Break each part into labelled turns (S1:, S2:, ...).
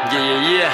S1: Е-е-е,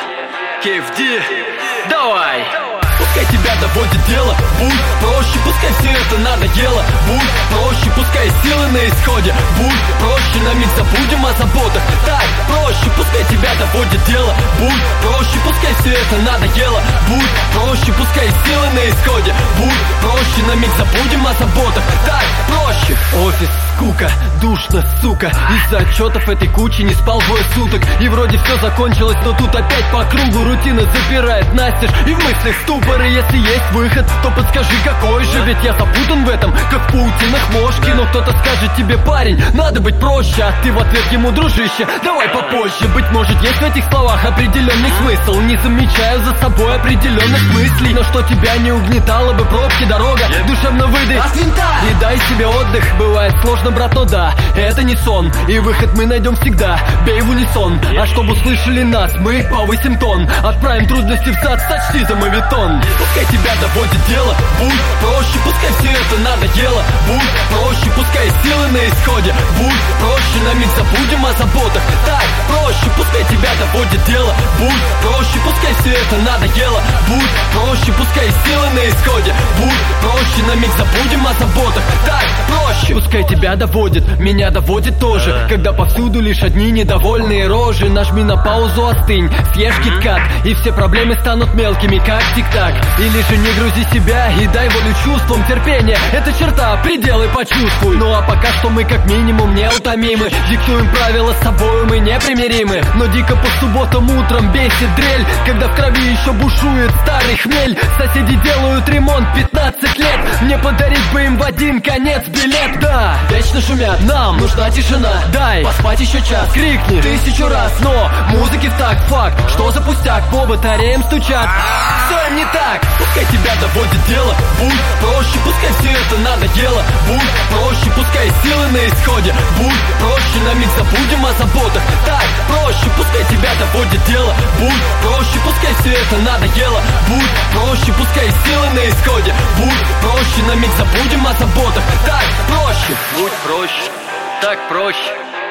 S1: KFD, давай!
S2: Пускай тебя доводит дело, будь проще, пускай все это надоело. Будь проще, пускай силы на исходе. Будь проще, на миг забудем о заботах. Так проще, пускай тебя доводит дело. Будь проще, пускай все это надоело. Будь проще, пускай силы на исходе. Будь проще, на миг забудем о заботах. Так проще. Офис, скука, душно, сука. Из-за отчетов этой кучи не спал 2 суток. И вроде все закончилось, но тут опять по кругу рутина запирает настежь. И в мыслях ступор. И если есть выход, то подскажи, какой же. Ведь я запутан в этом, как в паутинах мошки. Но кто-то скажет тебе: парень, надо быть проще. А ты в ответ ему: дружище, давай попозже. Быть может, есть в этих словах определенный смысл. Не замечаю за собой определенных мыслей. Но что тебя не угнетало бы пробки, дорога, душевно выдай от винта и дай себе отдых. Бывает сложно, брат, но да, это не сон. И выход мы найдем всегда, бей в унисон. А чтобы услышали нас, мы повысим тон. Отправим трудности в сад, сочти за моветон. Пускай тебя доводит дело, будь проще, пускай все это надоело. Будь проще, пускай силы на исходе. Будь проще, на миг забудем о заботах. Так проще, пускай тебя доводит дело. Будь проще, пускай все это надоело. Будь проще, пускай силы на исходе. Будь проще, на миг забудем о заботах. Так проще. Пускай тебя доводит, меня доводит тоже. Когда повсюду лишь одни недовольные рожи. Нажми на паузу, остынь, съешь кит-кат, и все проблемы станут мелкими, как тик-так. Или же не грузи себя и дай волю чувствам. Терпение — это черта, пределы почувствуй. Ну а пока что мы как минимум неутомимы. Диктуем правила, с собой мы непримиримы. Но дико по субботам утром бесит дрель, когда в крови еще бушует старый хмель. Соседи делают ремонт 15 лет. Мне подарить бы им в один конец билет. Да, вечно шумят, нам нужна тишина. Дай поспать еще час, крикни 1000 раз. Но музыки в такт, факт, что за пустяк. По батареям стучат, все им не так. Пускай тебя доводит дело, будь проще, пускай все это надоело. Будь проще, пускай силы на исходе. Будь проще, на миг забудем о заботах. Так проще, пускай тебя доводит дело. Будь проще, пускай все это надоело. Будь проще, пускай силы на исходе. Будь проще, на миг забудем о заботах. Так проще.
S1: Будь проще, так проще.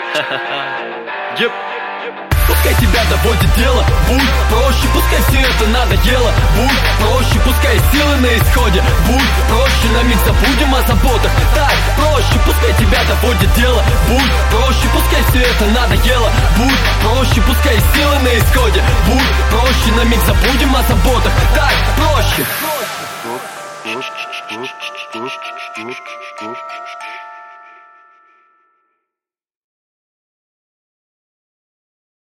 S1: Еп.
S2: Пускай тебя доводит дело, будь проще, пускай все это надоело. Будь проще, пускай силы на исходе. Будь проще, на миг забудем о заботах. Так проще, пускай тебя доводит дело. Будь проще, пускай все это надоело. Будь проще, пускай силы на исходе. Будь проще, на миг забудем о заботах. Так проще.